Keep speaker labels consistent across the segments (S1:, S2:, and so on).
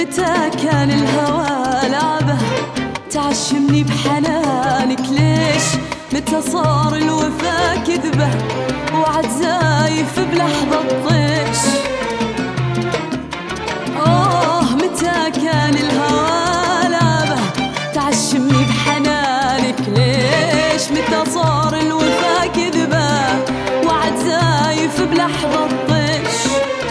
S1: متى كان الهوى لعبه تعشمني بحنانك ليش؟ متى صار الوفا كذبه وعد زايف بلحظة طيش؟ متى كان الهوى لعبه تعشمني بحنانك ليش؟ متى صار الوفا كذبه وعد زايف بلحظة طيش؟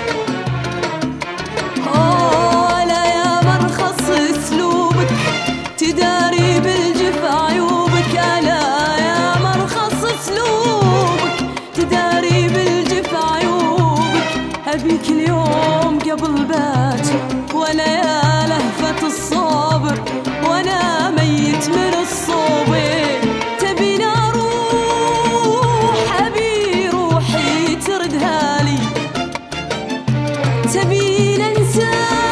S1: لا يا مرخص اسلوبك تداري بالجفا عيوبك، ألا يا مرخص اسلوبك تداري بالجفا عيوبك. أبيك اليوم قبل باكر ولا يا لهفة الصابر وانا ميت من الصوبين. تبيني اروح ابي روحي تردها لي، تبيني انساك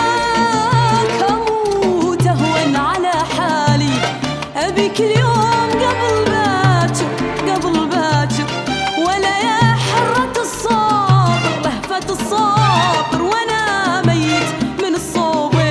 S1: اموت اهون على حالي. ابيك اليوم قبل باكر قبل باكر ولا يا حرة الصابر لهفة الصابر وانا ميت من الصوبين.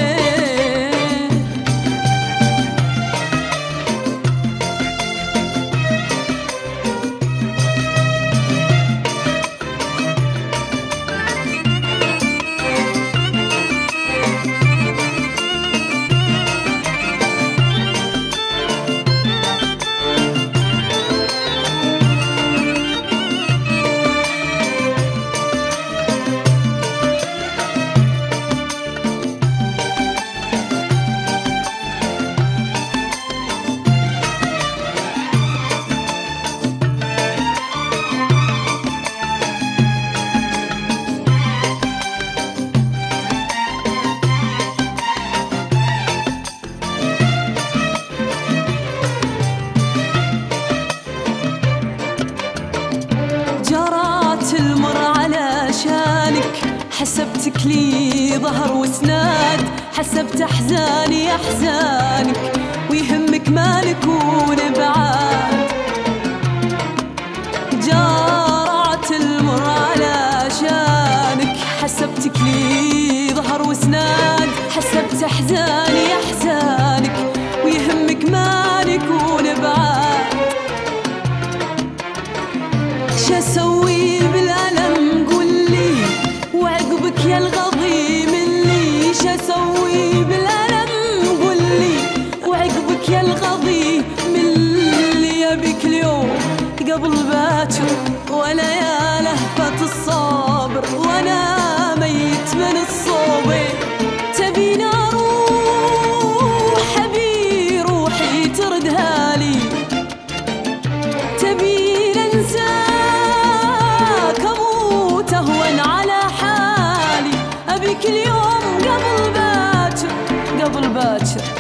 S1: جرات المر علشانك حسبتك لي ظهر وسناد، حسبت أحزاني أحزانك ويهمك ما نكون بعاد. جرات المر علشانك حسبتك لي ظهر وسناد، حسبت أحزاني أحزانك ويهمك ما نكون بعاد. شاسوي بالألم قولي وعقبك يا الغضي مني، شاسوي بالألم قولي وعقبك يا الغضي مني. أبيك اليوم قبل باكر ولا يا لهفة الصابر وانا ميت من الصوبين. تبيني اروح ابي روحي تردها لي، تبيني انساك اموت اهون على حالي. ابيك اليوم قبل باكر قبل باكر